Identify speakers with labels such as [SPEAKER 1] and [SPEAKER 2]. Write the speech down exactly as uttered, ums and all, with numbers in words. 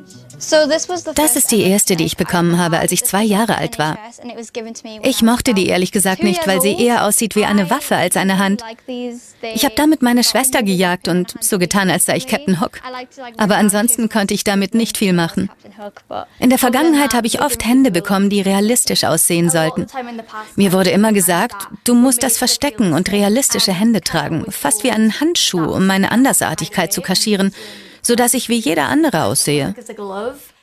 [SPEAKER 1] Das ist die erste, die ich bekommen habe, als ich zwei Jahre alt war. Ich mochte die ehrlich gesagt nicht, weil sie eher aussieht wie eine Waffe als eine Hand. Ich habe damit meine Schwester gejagt und so getan, als sei ich Captain Hook. Aber ansonsten konnte ich damit nicht viel machen. In der Vergangenheit habe ich oft Hände bekommen, die realistisch aussehen sollten. Mir wurde immer gesagt, du musst das verstecken und realistische Hände tragen, fast wie einen Handschuh, um meine Andersartigkeit zu kaschieren, sodass ich wie jeder andere aussehe.